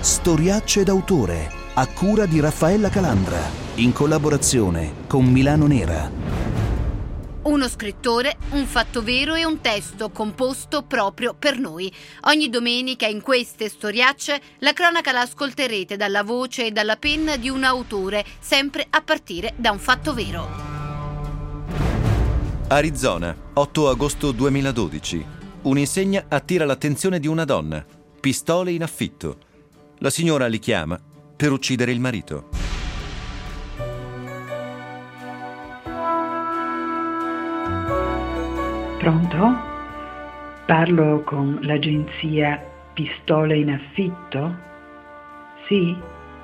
Storiacce d'autore, a cura di Raffaella Calandra, in collaborazione con Milano Nera. Uno scrittore, un fatto vero e un testo composto proprio per noi. Ogni domenica in queste storiacce la cronaca la ascolterete dalla voce e dalla penna di un autore, sempre a partire da un fatto vero. Arizona, 8 agosto 2012. Un'insegna attira l'attenzione di una donna. Pistole in affitto. La signora li chiama per uccidere il marito. Pronto? Parlo con l'agenzia Pistole in affitto? Sì?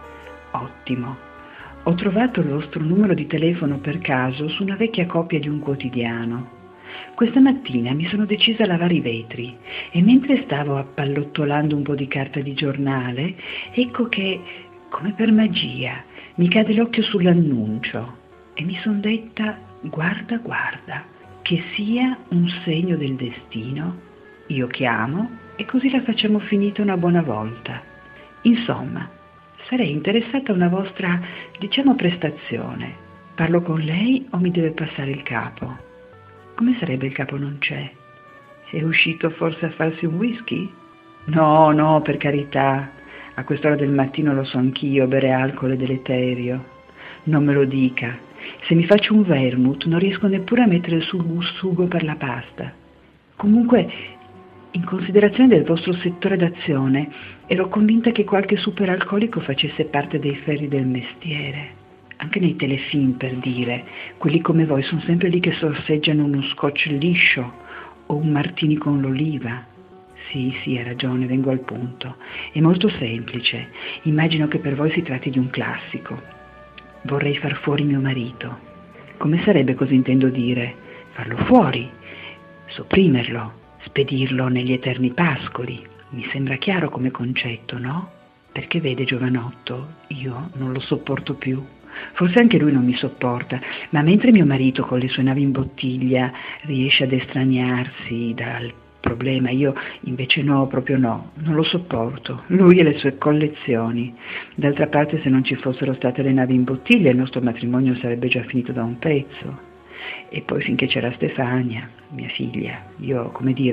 Ottimo. Ho trovato il vostro numero di telefono per caso su una vecchia copia di un quotidiano. Questa mattina mi sono decisa a lavare i vetri e mentre stavo appallottolando un po' di carta di giornale, ecco che, come per magia, mi cade l'occhio sull'annuncio e mi son detta: guarda, che sia un segno del destino, io chiamo e così la facciamo finita una buona volta. Insomma, sarei interessata a una vostra, prestazione. Parlo con lei o mi deve passare il capo? Come sarebbe il capo non c'è? È uscito forse a farsi un whisky? No, per carità. A quest'ora del mattino lo so anch'io, bere alcol è deleterio. Non me lo dica. Se mi faccio un vermouth non riesco neppure a mettere sul sugo per la pasta. Comunque, in considerazione del vostro settore d'azione, ero convinta che qualche superalcolico facesse parte dei ferri del mestiere. Anche nei telefilm, per dire, quelli come voi sono sempre lì che sorseggiano uno scotch liscio o un martini con l'oliva. Sì, hai ragione, vengo al punto. È molto semplice. Immagino che per voi si tratti di un classico. Vorrei far fuori mio marito. Come sarebbe, cosa intendo dire? Farlo fuori, sopprimerlo, spedirlo negli eterni pascoli. Mi sembra chiaro come concetto, no? Perché vede, giovanotto, io non lo sopporto più. Forse anche lui non mi sopporta, ma mentre mio marito con le sue navi in bottiglia riesce ad estraniarsi dal problema, io invece no, proprio no, non lo sopporto. Lui e le sue collezioni. D'altra parte, se non ci fossero state le navi in bottiglia, il nostro matrimonio sarebbe già finito da un pezzo. E poi finché c'era Stefania, mia figlia, io,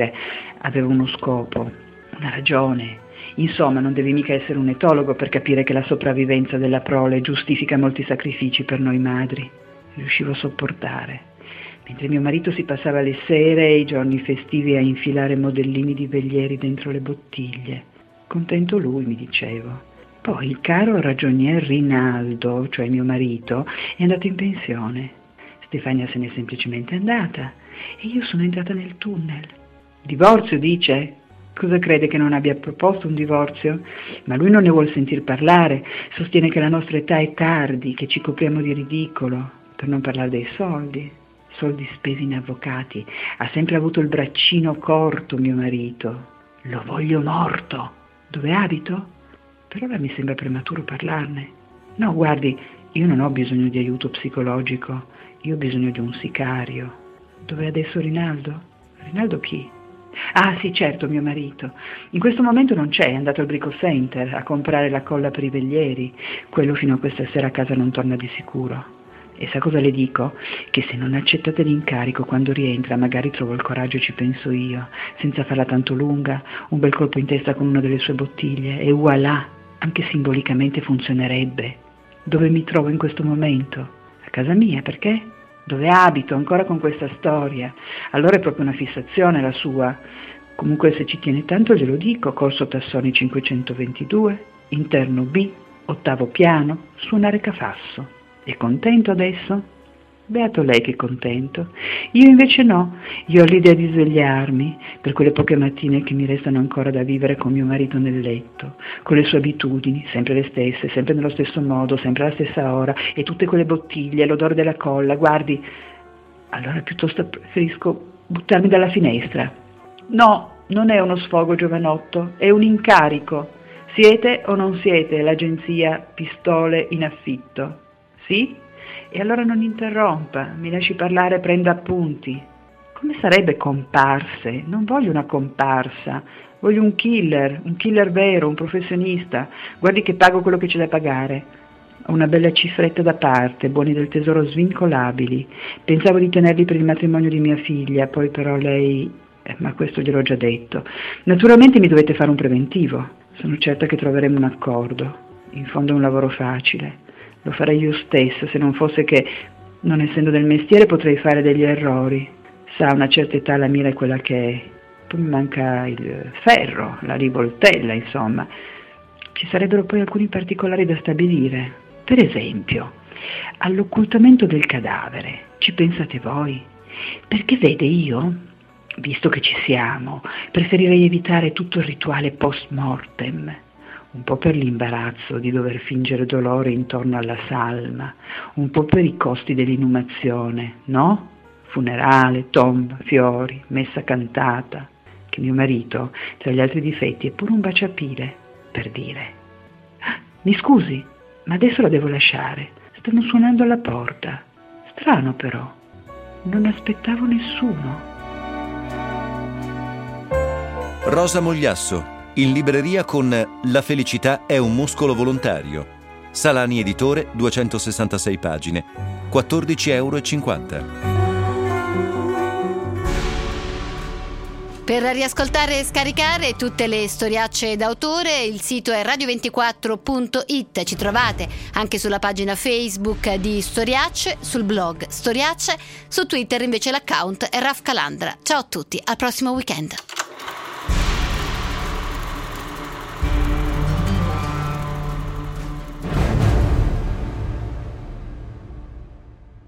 avevo uno scopo, una ragione. Insomma, non devi mica essere un etologo per capire che la sopravvivenza della prole giustifica molti sacrifici per noi madri. Riuscivo a sopportare. Mentre mio marito si passava le sere e i giorni festivi a infilare modellini di velieri dentro le bottiglie. Contento lui, mi dicevo. Poi il caro ragionier Rinaldo, cioè mio marito, è andato in pensione. Stefania se n'è semplicemente andata e io sono entrata nel tunnel. Divorzio, dice? Cosa crede, che non abbia proposto un divorzio? Ma lui non ne vuol sentir parlare, sostiene che la nostra età è tardi, che ci copriamo di ridicolo, per non parlare dei soldi spesi in avvocati. Ha sempre avuto il braccino corto mio marito. Lo voglio morto. Dove abito? Per ora mi sembra prematuro parlarne. No, guardi, io non ho bisogno di aiuto psicologico, io ho bisogno di un sicario. Dov'è adesso Rinaldo? Rinaldo chi? Ah sì, certo, mio marito. In questo momento non c'è, è andato al Brico Center a comprare la colla per i veglieri. Quello fino a questa sera a casa non torna di sicuro. E sa cosa le dico? Che se non accettate l'incarico quando rientra, magari trovo il coraggio e ci penso io, senza farla tanto lunga, un bel colpo in testa con una delle sue bottiglie e voilà, anche simbolicamente funzionerebbe. Dove mi trovo in questo momento? A casa mia, perché? Dove abito, ancora con questa storia. Allora è proprio una fissazione la sua. Comunque se ci tiene tanto glielo dico, corso Tassoni 522, interno B, 8° piano, suonare Cafasso. È contento adesso? Beato lei che è contento. Io invece no, io ho l'idea di svegliarmi per quelle poche mattine che mi restano ancora da vivere con mio marito nel letto, con le sue abitudini, sempre le stesse, sempre nello stesso modo, sempre alla stessa ora, e tutte quelle bottiglie, l'odore della colla, guardi, allora piuttosto preferisco buttarmi dalla finestra. No, non è uno sfogo, giovanotto, è un incarico. Siete o non siete l'agenzia Pistole in affitto? Sì? E allora non interrompa, mi lasci parlare, prenda appunti. Come sarebbe comparse? Non voglio una comparsa, Voglio un killer vero, un professionista. Guardi che pago quello che c'è da pagare. Ho una bella cifretta da parte, buoni del tesoro svincolabili. Pensavo di tenerli per il matrimonio di mia figlia, poi però lei... ma questo gliel'ho già detto. Naturalmente mi dovete fare un preventivo. Sono certa che troveremo un accordo. In fondo è un lavoro facile. Lo farei io stessa, se non fosse che, non essendo del mestiere, potrei fare degli errori. Sa, a una certa età la mira è quella che è. Poi mi manca il ferro, la rivoltella, insomma. Ci sarebbero poi alcuni particolari da stabilire. Per esempio, all'occultamento del cadavere. Ci pensate voi? Perché vede, io, visto che ci siamo, preferirei evitare tutto il rituale post mortem. Un po' per l'imbarazzo di dover fingere dolore intorno alla salma, un po' per i costi dell'inumazione, no? Funerale, tomba, fiori, messa cantata. Che mio marito, tra gli altri difetti, è pure un baciapile, per dire. Mi scusi, ma adesso la devo lasciare. Stanno suonando alla porta. Strano però, non aspettavo nessuno. Rosa Mogliasso, in libreria con La felicità è un muscolo volontario. Salani Editore, 266 pagine, €14,50. Per riascoltare e scaricare tutte le storiacce d'autore, il sito è radio24.it. Ci trovate anche sulla pagina Facebook di Storiacce, sul blog Storiacce, su Twitter invece l'account è Raf Calandra. Ciao a tutti, al prossimo weekend.